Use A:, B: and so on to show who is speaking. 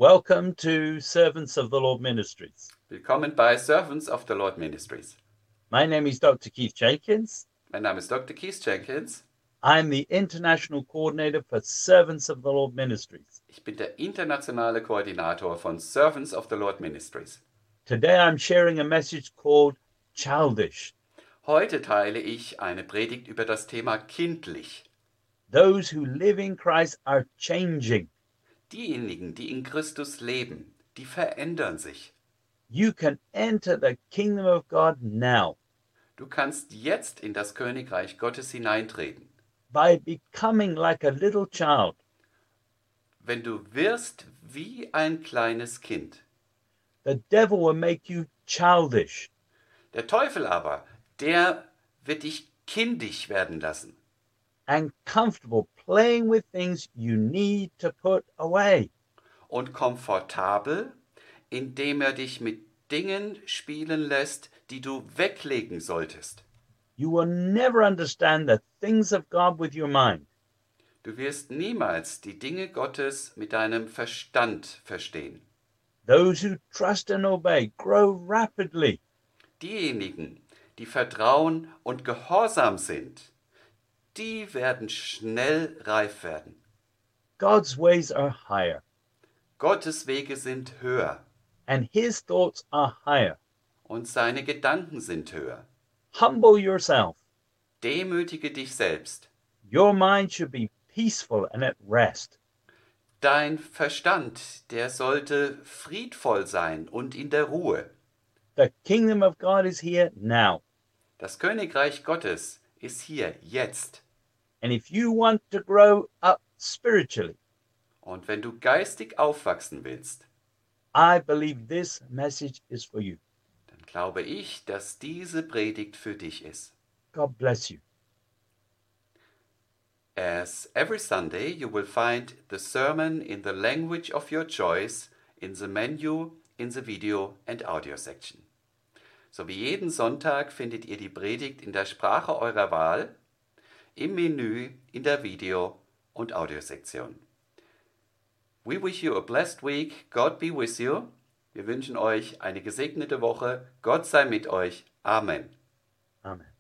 A: Welcome to Servants of the Lord Ministries.
B: Willkommen bei Servants of the Lord Ministries.
A: My name is Dr. Keith Jenkins.
B: Mein Name ist Dr. Keith Jenkins.
A: I'm the International Coordinator for Servants of the Lord Ministries.
B: Ich bin der internationale Koordinator von Servants of the Lord Ministries.
A: Today I'm sharing a message called Childish.
B: Heute teile ich eine Predigt über das Thema kindlich.
A: Those who live in Christ are changing.
B: Diejenigen, die in Christus leben, die verändern sich.
A: You can enter the kingdom of God now
B: Du kannst jetzt in das Königreich Gottes hineintreten,
A: by becoming like a little child.
B: wenn du wirst wie ein kleines Kind.
A: The devil will make you childish.
B: Der Teufel aber, der wird dich kindisch werden lassen
A: And comfortable playing with things you need to put away.
B: und komfortabel, indem er dich mit Dingen spielen lässt, die du weglegen solltest.
A: You will never understand the things of God with your mind.
B: Du wirst niemals die Dinge Gottes mit deinem Verstand verstehen.
A: Those who trust and obey grow rapidly.
B: Diejenigen, die vertrauen und gehorsam sind, die werden schnell reif werden.
A: God's ways are higher,
B: Gottes Wege sind höher
A: and his thoughts are higher.
B: und seine Gedanken sind höher.
A: Humble yourself.
B: Demütige dich selbst.
A: Your mind should be peaceful and at rest.
B: Dein Verstand, der sollte friedvoll sein und in der Ruhe.
A: The kingdom of God is here now.
B: Das Königreich Gottes ist hier jetzt.
A: And if you want to grow up spiritually,
B: Und wenn du geistig aufwachsen willst,
A: I believe this message is for you.
B: dann glaube ich, dass diese Predigt für dich ist.
A: God bless you.
B: As every Sunday you will find the sermon in the language of your choice in the menu in the video and audio section. So wie jeden Sonntag findet ihr die Predigt in der Sprache eurer Wahl, im Menü, in der Video- und Audiosektion. We wish you a blessed week. God be with you. Wir wünschen euch eine gesegnete Woche. Gott sei mit euch. Amen.
A: Amen.